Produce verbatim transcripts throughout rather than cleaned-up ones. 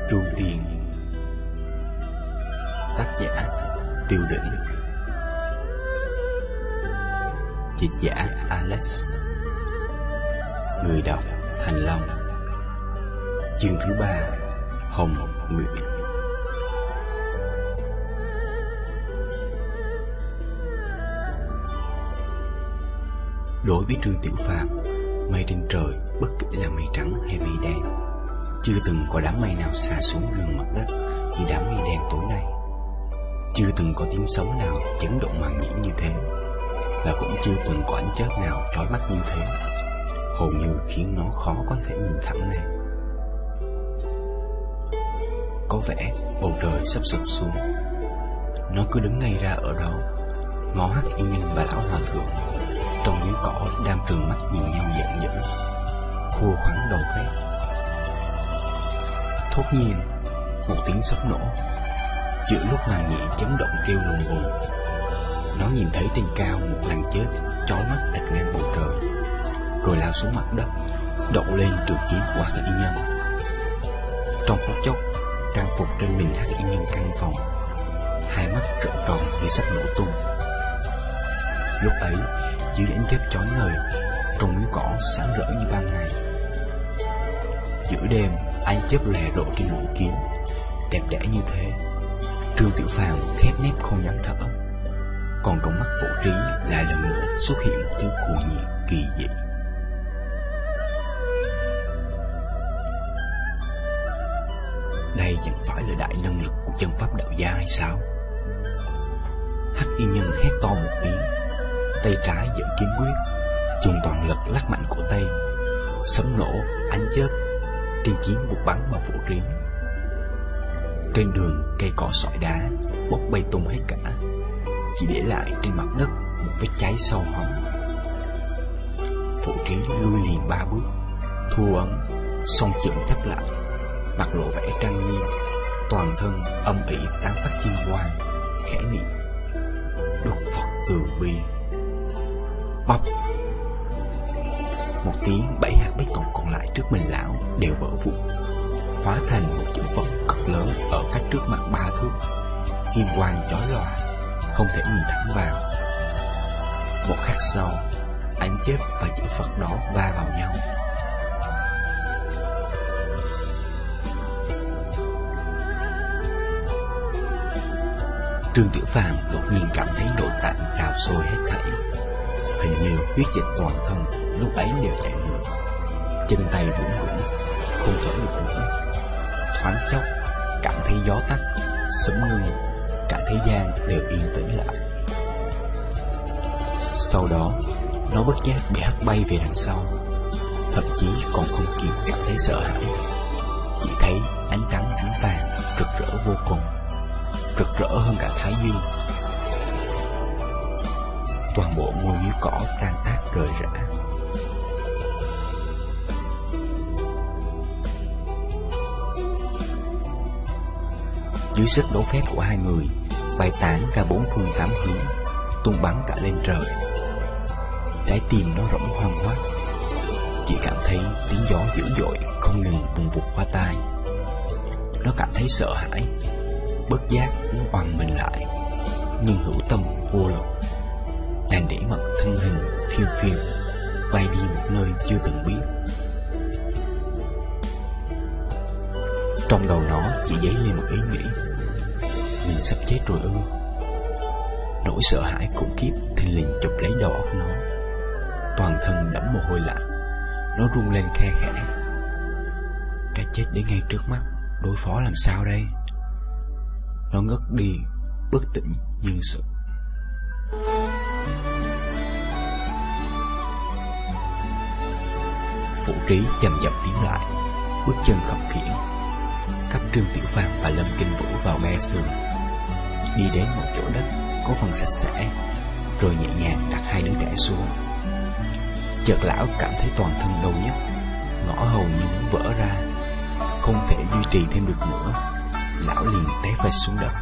Tru Tiên. Tác giả Tiêu Đỉnh. Dịch giả Alex. Người đọc Thành Long. Chương thứ ba. Hồng Nguyệt. Đối với Trương Tiểu Phàm, mây trên trời bất kể là mây trắng hay mây đen, chưa từng có đám mây nào xả xuống gần mặt đất như đám mây đen tối nay. Chưa từng có tiếng sấm nào chấn động màng nhĩ như thế, và cũng chưa từng có ánh chớp nào chói mắt như thế, hầu như khiến nó khó có thể nhìn thẳng lên. Có vẻ bầu trời sắp sụp xuống. Nó cứ đứng ngay ra ở đó, ngó Hắc Y Nhân và lão hòa thượng trong núi cỏ đang trừng mắt nhìn nhau giận dữ, khua khoắn đầu phép. Thốt nhiên, một tiếng sấm nổ. Giữa lúc màn nhĩ chấn động kêu lùng bùng, nó nhìn thấy trên cao một làn chớp chói mắt rạch ngang bầu trời, rồi lao xuống mặt đất, đậu lên trường kiếm của Hắc Y Nhân. Trong phút chốc, trang phục trên mình Hắc Y Nhân căng phòng, hai mắt trợn tròn như sắp nổ tung. Lúc ấy, dưới ánh chớp chói ngời, trong núi cỏ sáng rỡ như ban ngày. Giữa đêm, ánh chớp lè độ trên mũi kiếm, đẹp đẽ như thế. Trương Tiểu Phàm khép nép không dám thở. Còn trong mắt Phổ Trí lại lần nữa xuất hiện một thứ cuồng nhiệt kỳ dị. Đây chẳng phải là đại năng lực của chân pháp đạo gia hay sao? Hắc Y Nhân hét to một tiếng, tay trái giơ kiếm quyết, dùng toàn lực lắc mạnh cổ tay. Sấm nổ, ánh chớp, trên kiếm buộc bắn vào Phổ Trí. Trên đường, cây cỏ sỏi đá bốc bay tung hết cả, chỉ để lại trên mặt đất một vết cháy sâu hóm. Phổ Trí lui liền ba bước, thu ấn, song chưởng chắp lại, mặt lộ vẻ trang nghiêm, toàn thân âm ỉ tán phát kim quang, khẽ niệm: Đốt Phật từ bi. Bắp. Một tiếng, bảy hạt bích ngọc còn lại trước mình lão đều vỡ vụn, hóa thành một chữ Phật cực lớn ở cách trước mặt ba thước, kim quang chói lòa, không thể nhìn thẳng vào. Một khắc sau, ánh chớp và chữ Phật đó va vào nhau. Trương Tiểu Phàm đột nhiên cảm thấy nội tạng trào sôi hết thảy, hình như huyết dịch toàn thân lúc ấy đều chảy ngược, chân tay run run, không thở được nữa. Thoáng chốc, cảm thấy gió tắt, sấm ngưng, cả thế gian đều yên tĩnh lại. Sau đó, nó bất giác bị hất bay về đằng sau, thậm chí còn không kịp cảm thấy sợ hãi, chỉ thấy ánh trắng ánh vàng rực rỡ vô cùng, rực rỡ hơn cả thái dương. Toàn bộ ngôi miếu cỏ tan tác rời rã. Dưới sức đấu phép của hai người, bay tán ra bốn phương tám hướng, tung bắn cả lên trời. Trái tim nó rỗng hoang hoác, chỉ cảm thấy tiếng gió dữ dội không ngừng vùng vụt qua tai. Nó cảm thấy sợ hãi, bất giác muốn oằn mình lại, nhưng hữu tâm vô lực, đành để mặc thân hình phiêu phiêu bay đi một nơi chưa từng biết. Trong đầu nó chỉ dấy lên một ý nghĩ: mình sắp chết rồi ư? Nỗi sợ hãi khủng khiếp thình lình chụp lấy đầu óc nó, toàn thân đẫm mồ hôi lạnh. Nó run lên khe khẽ: cái chết đến ngay trước mắt, đối phó làm sao đây? Nó ngất đi, bất tỉnh nhân sự. Phổ Trí chậm chậm tiến lại, bước chân khập khiễng, cấp Trương Tiểu Phàm và Lâm Kinh Vũ vào be sườn, đi đến một chỗ đất có phần sạch sẽ, rồi nhẹ nhàng đặt hai đứa trẻ xuống. Chợt lão cảm thấy toàn thân đau nhức, ngõ hầu như muốn vỡ ra, không thể duy trì thêm được nữa. Lão liền té phịch xuống đất.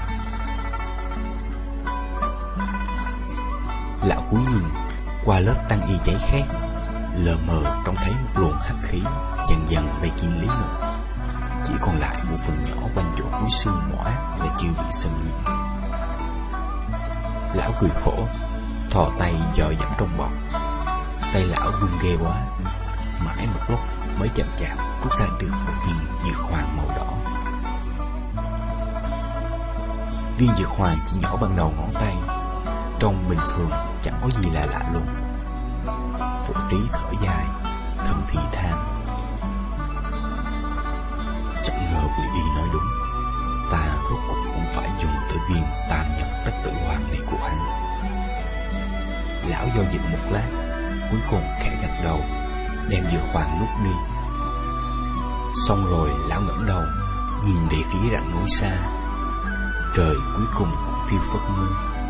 Lão cúi nhìn qua lớp tăng y cháy khét, lờ mờ trông thấy một luồng hắc khí dần dần vây kín lấy ngực. chỉ còn lại một phần nhỏ quanh chỗ cuối xương mỏ là chưa bị xâm nhiễm. Lão cười khổ, thò tay dò dẫm trong bọc. Tay lão run ghê quá, mãi một lúc mới chậm chạp rút ra được một viên dược hoàng màu đỏ. Viên dược hoàng chỉ nhỏ bằng đầu ngón tay, trông bình thường chẳng có gì là lạ luôn. Phổ Trí thở dài, thầm thì than: chẳng ngờ Quỷ Y nói đúng, ta rốt cuộc cũng phải dùng tới viên tam nhập tất tử hoàng này của hắn. Lão do dự một lát, cuối cùng khẽ gật đầu, đem dược hoàng nuốt đi. Xong rồi lão ngẩng đầu nhìn về phía rặng núi xa. Trời cuối cùng cũng phiêu phất mưa.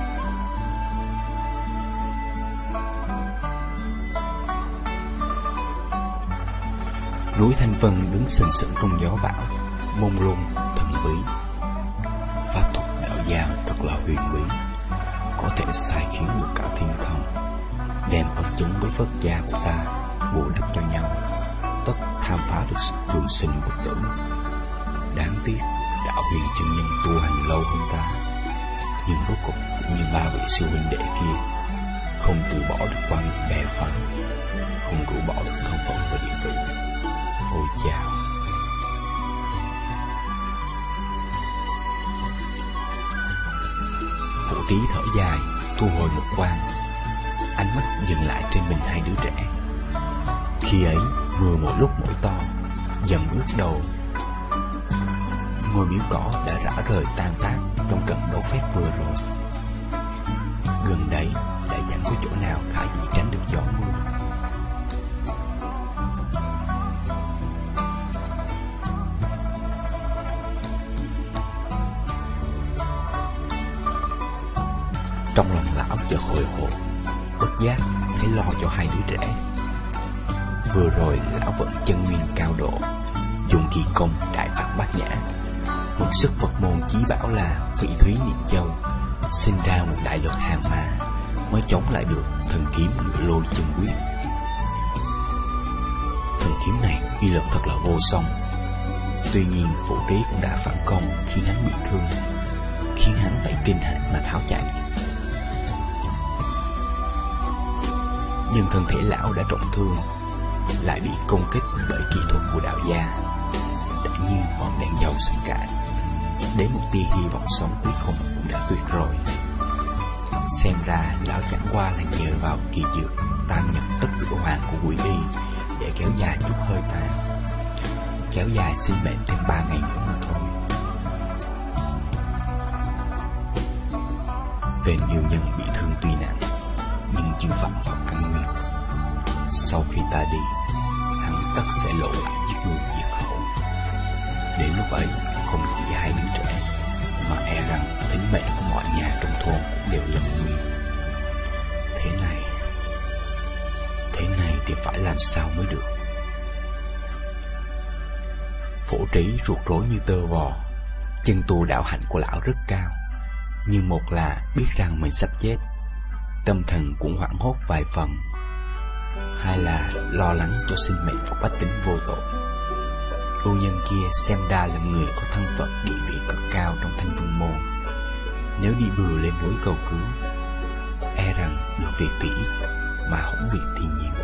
Núi Thanh Vân đứng sừng sững trong gió bão, mông lung thần bí. Pháp thuật đạo gia thật là huyền bí, có thể sai khiến được cả thiên thần, đem ấn chứng với Phật gia của ta bù đắp cho nhau, tất tham phá được sự trường sinh bất tử. Đáng tiếc đạo huyền chân nhân tu hành lâu hơn ta, nhưng rốt cục cũng như ba vị sư huynh đệ kia, không từ bỏ được quan niệm bè phái, không rũ bỏ được thân phận và địa vị. Ôi chao! Phổ Trí thở dài, thu hồi một quan, ánh mắt dừng lại trên mình hai đứa trẻ. Khi ấy mưa mỗi lúc mỗi to, dần ướt đầu. Ngôi miếu cỏ đã rã rời tan tác trong trận đấu phép vừa rồi. Gần đây đã chẳng có chỗ nào khả dĩ tránh được gió mưa. Trong lòng lão chợt hồi hộp, bất giác thấy lo cho hai đứa trẻ. Vừa rồi lão vận chân nguyên cao độ, dùng kỳ công đại phản bát nhã, mượn sức Phật môn chí bảo là Phỉ Thúy Niệm Châu, sinh ra một đại lực hàng ma, mới chống lại được thần kiếm Ngự Lôi Chân Quyết. Thần kiếm này uy lực thật là vô song. Tuy nhiên Phổ Trí cũng đã phản công khiến hắn bị thương, khiến hắn phải kinh hãi mà tháo chạy. Nhưng thân thể lão đã trọng thương, lại bị công kích bởi kỹ thuật của đạo gia, đã như ngọn đèn dầu sưởi cạn. Đến một tia hy vọng sống cuối cùng cũng đã tuyệt rồi. Xem ra lão chẳng qua là nhờ vào kỳ dược tam nhập tất tử hoàng của Quỷ Y để kéo dài chút hơi tàn, kéo dài sinh mệnh thêm ba ngày nữa mà thôi. Tên yêu nhân bị thương tuy nặng, nhưng chưa phạm vào căn nguyên. Sau khi ta đi, hắn tất sẽ lộ lại giết người diệt khẩu. Đến lúc ấy, không chỉ hai đứa trẻ, mà e rằng tính mệnh của mọi nhà trong thôn cũng đều lâm nguy. Thế này, thế này thì phải làm sao mới được? Phổ Trí ruột rối như tơ vò. Chân tu đạo hạnh của lão rất cao, nhưng một là biết rằng mình sắp chết, tâm thần cũng hoảng hốt vài phần. Hai là lo lắng cho sinh mệnh của bách tính vô tội. Cô nhân kia xem ra là người có thân phận địa vị cực cao trong Thanh Vân môn. Nếu đi bừa lên núi cầu cứu, e rằng được việc thì ít, mà hỏng việc thì nhiều.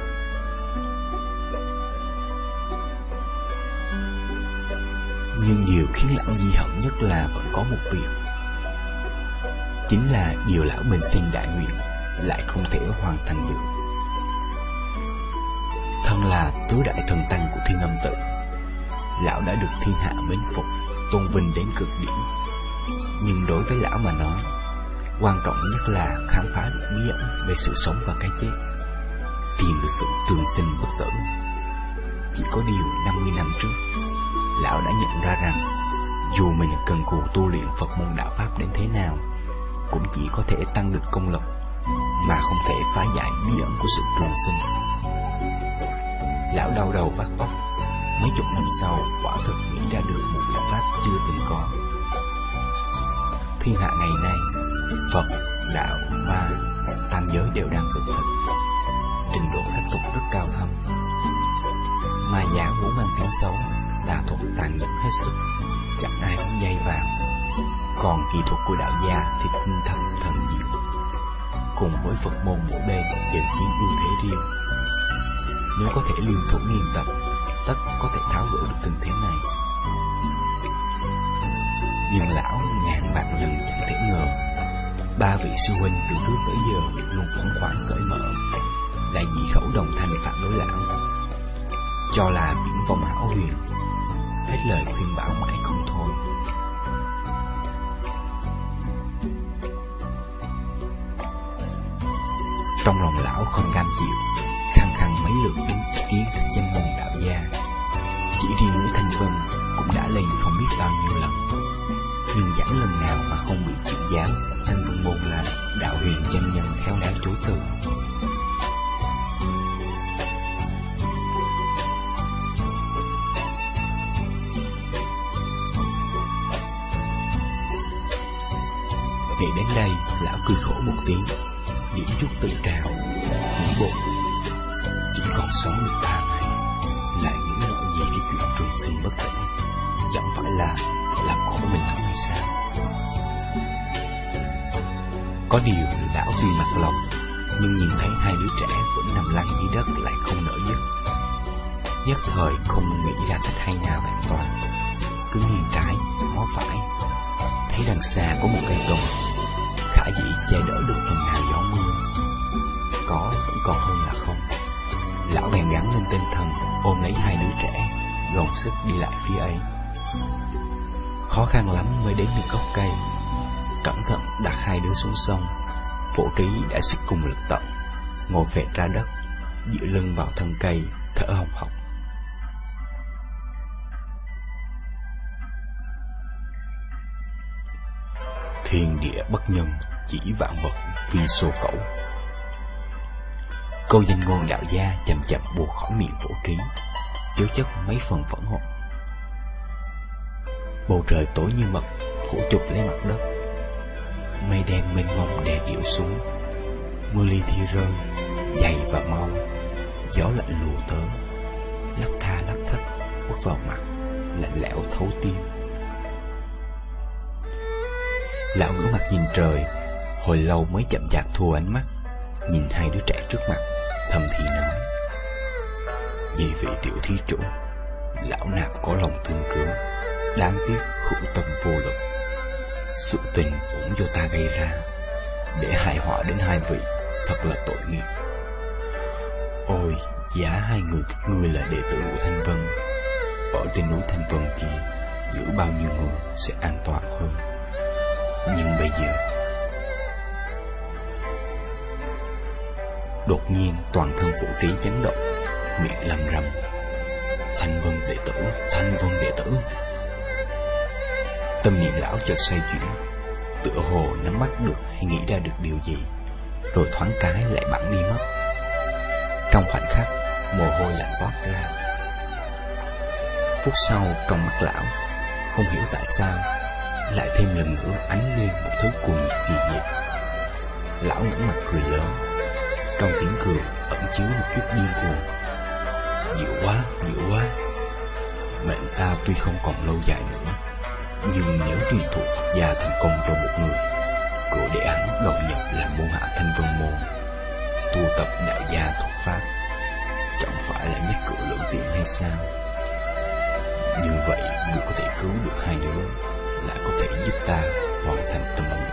Nhưng điều khiến lão di hận nhất là vẫn có một việc, chính là điều lão bình sinh đại nguyện lại không thể hoàn thành được. Thân là tứ đại thần tăng của Thiên Âm Tự, lão đã được thiên hạ mến phục, tôn vinh đến cực điểm. Nhưng đối với lão mà nói, quan trọng nhất là khám phá được bí ẩn về sự sống và cái chết, tìm được sự trường sinh bất tử. Chỉ có điều năm mươi năm trước, lão đã nhận ra rằng dù mình cần cù tu luyện Phật môn đạo pháp đến thế nào, cũng chỉ có thể tăng được công lực, mà không thể phá giải bí ẩn của sự trường sinh. Lão đau đầu vắt óc. Mấy chục năm sau, quả thực nghĩ ra được một biện pháp chưa từng có. Thiên hạ ngày nay, Phật, đạo, ma, tam giới đều đang cực thịnh, trình độ phép tục rất cao thâm. Ma giáo muốn mang tiếng xấu, tà thuật tàn nhẫn hết sức, chẳng ai cũng dây vào. Còn kỳ thuật của đạo gia thì tinh thâm thần diệu, cùng với Phật môn mỗi bên đều chiếm ưu thế riêng. Nếu có thể liên thủ nghiên tập, tất có thể tháo gỡ được tình thế này. Nhưng lão ngàn vạn lần chẳng thể ngờ, ba vị sư huynh từ trước tới giờ luôn phóng khoáng cởi mở, lại dị khẩu đồng thanh phản đối lão, cho là viễn vông hão huyền, hết lời khuyên bảo mãi không thôi. Trong lòng lão không cam chịu, khăng khăng mấy lượt đến ý kiến các danh môn đạo gia. Chỉ riêng núi Thanh Vân cũng đã lên không biết bao nhiêu lần, nhưng chẳng lần nào mà không bị chịu giáo Thanh Vân môn là đạo huyền chân nhân khéo léo chối từ. Nghĩ đến đây, lão cười khổ một tiếng, điểm chút tự trào, nghĩ bụng, chỉ còn sống được ba ngày, lại nghĩ ngợi gì cái chuyện trường sinh bất tử, chẳng phải là làm khổ mình lắm hay sao? Có điều lão tuy mặt lòng, nhưng nhìn thấy hai đứa trẻ vẫn nằm lăn dưới đất lại không nỡ dứt. Nhất thời không nghĩ ra cách hay nào vẹn toàn, cứ nghiêng trái, ngó phải, thấy đằng xa có một cây tùng, khả dĩ che đỡ được phần nào gió mưa. Có vẫn còn hơn là không. Lão bèn gắng lên tinh thần, ôm lấy hai đứa trẻ, gồng sức đi lại phía ấy. Khó khăn lắm mới đến được gốc cây, cẩn thận đặt hai đứa xuống sông. Phổ Trí đã sức cùng lực tận, ngồi phệt ra đất, dựa lưng vào thân cây, thở hồng hộc. Thiên địa bất nhân, chỉ vạn vật vì số cẩu. Câu danh ngôn đạo gia chậm chậm buộc khỏi miệng Phổ Trí, chứa chất mấy phần phẫn hận. Bầu trời tối như mật, phủ chụp lấy mặt đất. Mây đen mênh mông đè điệu xuống, mưa li thi rơi, dày và mau. Gió lạnh lùa tới, lắc tha lắc thất quất vào mặt, lạnh lẽo thấu tim. Lão ngửa mặt nhìn trời, hồi lâu mới chậm chạp thu ánh mắt, nhìn hai đứa trẻ trước mặt, thầm thì nói: "Vì vị tiểu thí chủ, lão nạp có lòng thương cứu, đáng tiếc hữu tâm vô lực. Sự tình vốn do ta gây ra, để hại họa đến hai vị, thật là tội nghiệp. Ôi, giá hai người các ngươi là đệ tử của Thanh Vân, ở trên núi Thanh Vân kia, giữ bao nhiêu người sẽ an toàn hơn. Nhưng bây giờ..." Đột nhiên toàn thân Phổ Trí chấn động, miệng lầm rầm: "Thanh Vân đệ tử, Thanh Vân đệ tử." Tâm niệm lão chợt xoay chuyển, tựa hồ nắm bắt được hay nghĩ ra được điều gì, rồi thoáng cái lại bẵng đi mất. Trong khoảnh khắc, mồ hôi lạnh toát ra. Phút sau, trong mắt lão, không hiểu tại sao, lại thêm lần nữa ánh lên một thứ cuồng nhiệt kỳ diệu. Lão ngẩng mặt cười lớn, trong tiếng cười ẩn chứa một chút điên cuồng: "Dịu quá, dịu quá. Mệnh ta tuy không còn lâu dài nữa, nhưng nếu truyền thụ Phật gia thành công cho một người, rồi để hắn đầu nhập làm môn hạ Thanh Vân môn, tu tập đạo gia thuật pháp, chẳng phải là nhất cử lưỡng tiện hay sao? Như vậy vừa có thể cứu được hai đứa, lại có thể giúp ta hoàn thành tâm nguyện."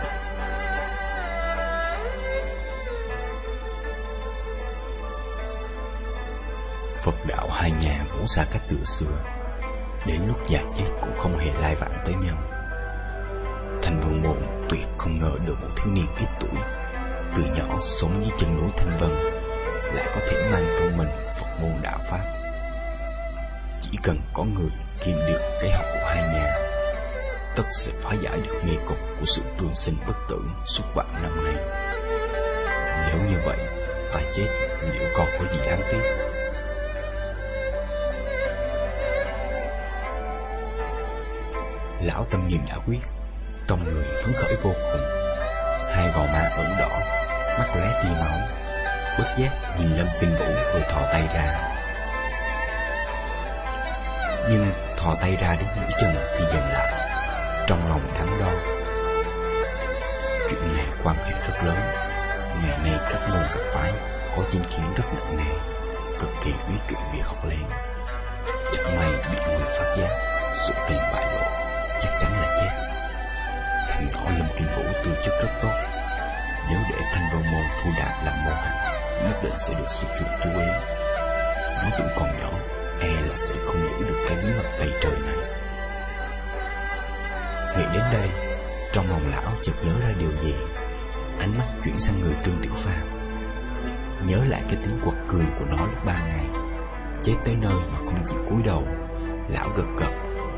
Phật đạo hai nhà vốn xa cách từ xưa, đến lúc già chết cũng không hề lai vãng tới nhau. Thanh Vân môn tuyệt không ngờ được một thiếu niên ít tuổi, từ nhỏ sống dưới chân núi Thanh Vân, lại có thể mang trong mình Phật môn đạo pháp. Chỉ cần có người kiêm được cái học của hai nhà, tất sẽ phá giải được mê cục của sự trường sinh bất tử suốt vạn năm nay. Nếu như vậy, ta chết liệu còn có gì đáng tiếc? Lão tâm niệm đã quyết, trong người phấn khởi vô cùng, hai gò má ửng đỏ, mắt lóe tia máu, bất giác nhìn Lâm Tinh Vũ rồi thò tay ra. Nhưng thò thò tay ra đến nửa chừng thì dừng lại, trong lòng đắn đo. Chuyện này quan hệ rất lớn, ngày nay các môn các phái có chính kiến rất nặng nề, cực kỳ úy kỵ việc học lén. Chẳng may bị người phát giác, sự tình bại lộ, chắc chắn là chết. Thằng nhỏ Lâm Kinh Vũ tư chất rất tốt, nếu để Thanh Vân Môn thu đạt làm môn hạ, nhất định sẽ được sư chủ chú ý. Nó cũng còn nhỏ, e là sẽ không giữ được cái bí mật tày trời này. Nghĩ đến đây, trong lòng lão chợt nhớ ra điều gì, ánh mắt chuyển sang người Trương Tiểu Phàm. Nhớ lại cái tính quật cường của nó lúc ban ngày, chết tới nơi mà không chịu cúi đầu, lão gật gật.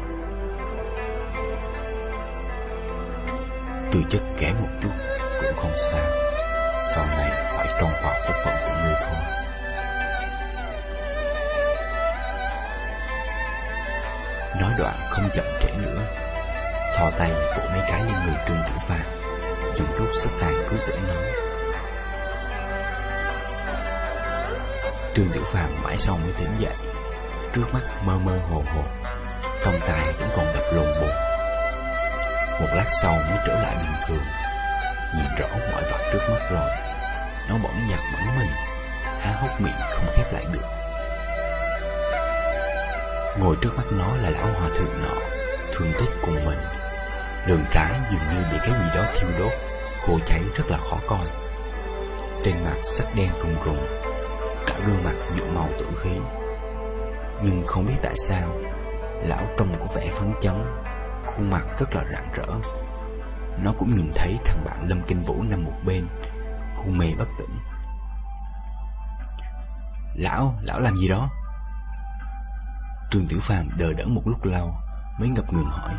Tư chất kém một chút cũng không sao, sau này phải tròn vào phúc phận của ngươi thôi. Nói đoạn không chậm trễ nữa, thò tay vỗ mấy cái lên người Trương Tiểu Phàm, dùng rút sức tàn cứu tỉnh nó. Trương Tiểu Phàm mãi sau mới tỉnh dậy, trước mắt mơ mơ hồ hồ, trong tai vẫn còn đập lồn bồn. Một lát sau mới trở lại bình thường, nhìn rõ mọi vật trước mắt rồi, nó bỗng giật bắn mình, há hốc miệng không khép lại được. Ngồi trước mắt nó là lão hòa thượng nọ, thương tích cùng mình, đường trái dường như bị cái gì đó thiêu đốt, khô cháy rất là khó coi. Trên mặt sắc đen rùng rùng, cả gương mặt nhuộm màu tử khí. Nhưng không biết tại sao, lão trông có vẻ phấn chấn, khuôn mặt rất là rạng rỡ. Nó cũng nhìn thấy thằng bạn Lâm Kinh Vũ nằm một bên, hôn mê bất tỉnh. Lão, lão làm gì đó? Trương Tiểu Phàm đờ đẫn một lúc lâu, mới ngập ngừng hỏi.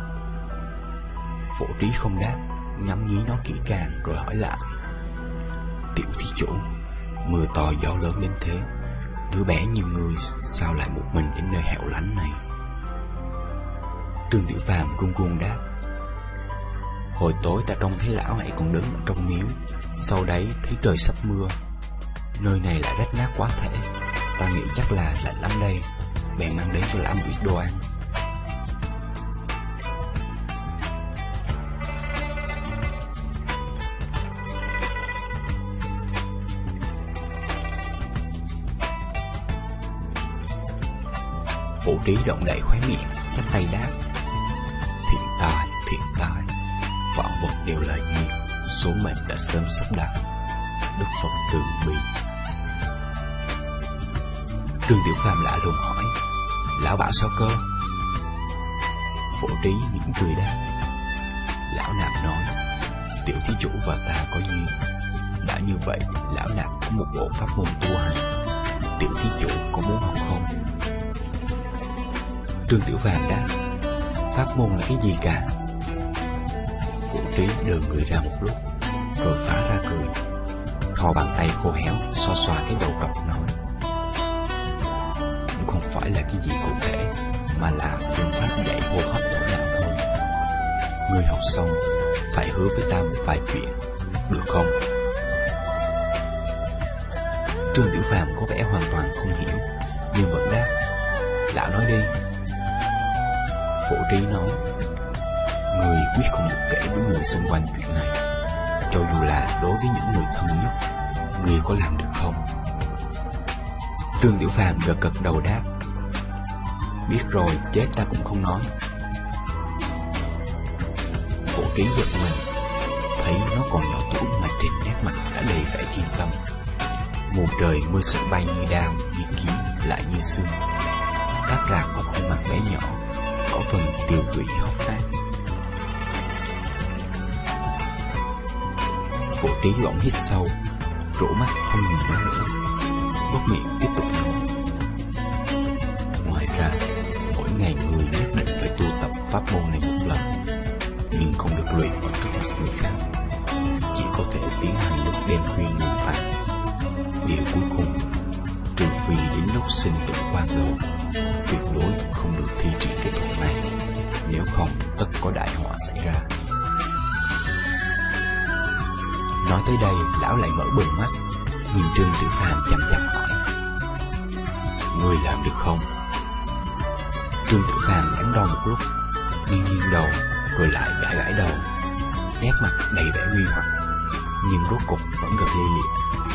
Phổ Trí không đáp, ngắm nghía nó kỹ càng rồi hỏi lại. Tiểu thí chủ, mưa to gió lớn đến thế, đứa bé như ngươi sao lại một mình đến nơi hẻo lánh này? Trương Tiểu Phàm run run đáp. Hồi tối ta trông thấy lão hãy còn đứng ở trong miếu, sau đấy thấy trời sắp mưa. Nơi này lại rách nát quá thể, ta nghĩ chắc là lạnh lắm đây, bèn mang đến cho lão một ít đồ ăn. Phổ Trí động đậy khóe miệng, chắp tay đáp. Thiện tai, thiện tai, vạn vật đều là duyên, số mệnh đã sớm sắp đặt, Đức Phật từ bi. Trương Tiểu Phàm lạ lùng hỏi. Lão bảo sao cơ? Phổ Trí mỉm cười đáp. Lão nạp nói, tiểu thí chủ và ta có duyên. Đã như vậy, lão nạp có một bộ pháp môn tu hành, tiểu thí chủ có muốn học không? Trương Tiểu Phàm đáp. Pháp môn là cái gì cả? Phổ Trí đờ người ra một lúc, rồi phá ra cười, thò bàn tay khô héo xoa xoa cái đầu trọc nói. Cũng không phải là cái gì cụ thể, mà là phương pháp dạy hô hấp của đạo thôi. Người học xong phải hứa với ta một vài chuyện, được không? Trương Tiểu Phàm có vẻ hoàn toàn không hiểu, nhưng vẫn đáp. Lão nói đi. Phổ Trí nói. Người quyết không được kể với người xung quanh chuyện này, cho dù là đối với những người thân nhất. Người có làm được không? Trương Tiểu Phàm gật gật đầu đáp. Biết rồi, chết ta cũng không nói. Phổ Trí giật mình, thấy nó còn nhỏ tuổi mà trên nét mặt đã đầy vẻ kiên tâm. Một trời mưa sợi bay như đao, như kiếm, lại như xương, táp rạc vào khuôn mặt bé nhỏ, có phần tiêu tụy hốc hác. Phổ Trí gọng hít sâu, rũ mắt không nhìn nó nữa, bóp miệng tiếp tục nói. Ngoài ra, mỗi ngày người nhất định phải tu tập pháp môn này một lần, nhưng không được luyện ở trước mặt người khác, chỉ có thể tiến hành lúc đêm khuya ngừng phạt. Điều cuối cùng, trừ phi đến lúc sinh tử quan đầu, tuyệt đối không được thi triển cái thuật này, nếu không tất có đại họa xảy ra. Nói tới đây, lão lại mở bừng mắt, nhìn Trương Tiểu Phàm chăm chăm hỏi. Ngươi làm được không? Trương Tiểu Phàm đắn đo một lúc, nghiêng nghiêng đầu rồi lại gãi gãi đầu, nét mặt đầy vẻ nguy hoặc, nhưng rốt cục vẫn gật lia lịa.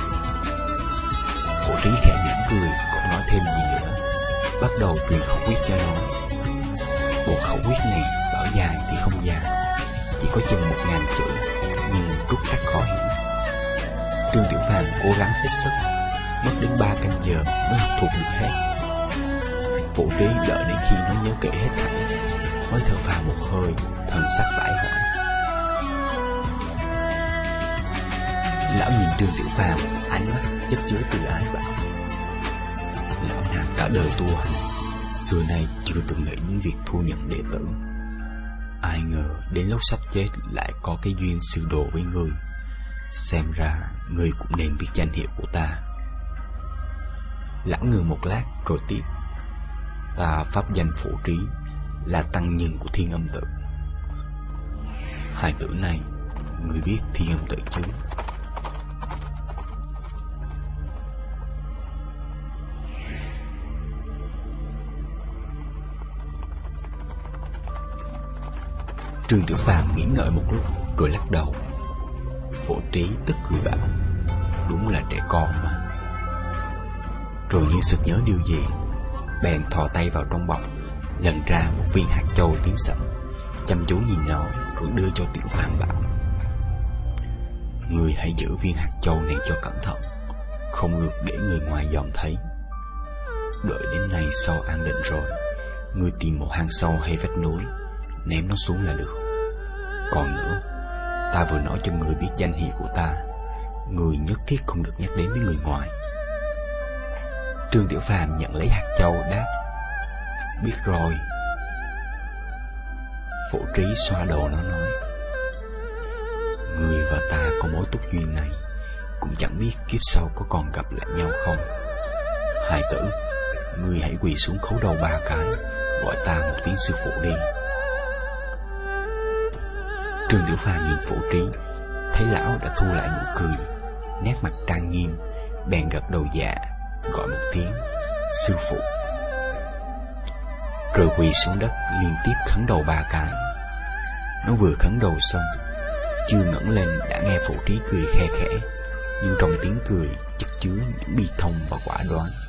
Phổ Trí khẽ mỉm cười, không nói thêm gì nữa, bắt đầu truyền khẩu quyết cho nó. Bộ khẩu quyết này bảo dài thì không dài, chỉ có chừng một ngàn chữ, nhưng rút rất khó hiểu. Trương Tiểu Phàm cố gắng hết sức, mất đến ba canh giờ mới học thuộc được hết. Phổ Trí đợi đến khi nó nhớ kỹ hết thảy mới thở phào một hơi, thần sắc bãi hỏi. Lão nhìn Trương Tiểu Phàm, ánh mắt chất chứa từ ái bảo: lão nạp cả đời tu hành, xưa nay chưa từng nghĩ đến việc thu nhận đệ tử. Ai ngờ đến lúc sắp chết lại có cái duyên sư đồ với ngươi. Xem ra ngươi cũng nên biết danh hiệu của ta. Lão ngừng một lát rồi tiếp: ta pháp danh Phổ Trí, là tăng nhân của Thiên Âm Tự. Hai tử này, ngươi biết Thiên Âm Tự chứ? Trương Tiểu Phàm nghĩ ngợi một lúc rồi lắc đầu. Phổ Trí tức cười bảo: đúng là trẻ con mà. Rồi như sực nhớ điều gì, bèn thò tay vào trong bọc, lần ra một viên hạt châu tím sẫm, chăm chú nhìn nó rồi đưa cho Tiểu Phàm bảo: ngươi hãy giữ viên hạt châu này cho cẩn thận, không được để người ngoài dòm thấy. Đợi đến nay sau an định rồi, ngươi tìm một hang sâu hay vách núi, ném nó xuống là được. Còn nữa, ta vừa nói cho người biết danh hiệu của ta, người nhất thiết không được nhắc đến với người ngoài. Trương Tiểu Phàm nhận lấy hạt châu đáp: biết rồi. Phổ Trí xoa đầu nó nói: người và ta có mối túc duyên này, cũng chẳng biết kiếp sau có còn gặp lại nhau không. Hai tử, ngươi hãy quỳ xuống khấu đầu ba cái, gọi ta một tiếng sư phụ đi. Trương Tiểu Phàm nhìn Phổ Trí, thấy lão đã thu lại nụ cười, nét mặt trang nghiêm, bèn gật đầu dạ, gọi một tiếng sư phụ, rồi quỳ xuống đất liên tiếp khấn đầu ba cái. Nó vừa khấn đầu xong, chưa ngẩng lên đã nghe Phổ Trí cười khe khẽ, nhưng trong tiếng cười chất chứa những bi thông và quả đoán.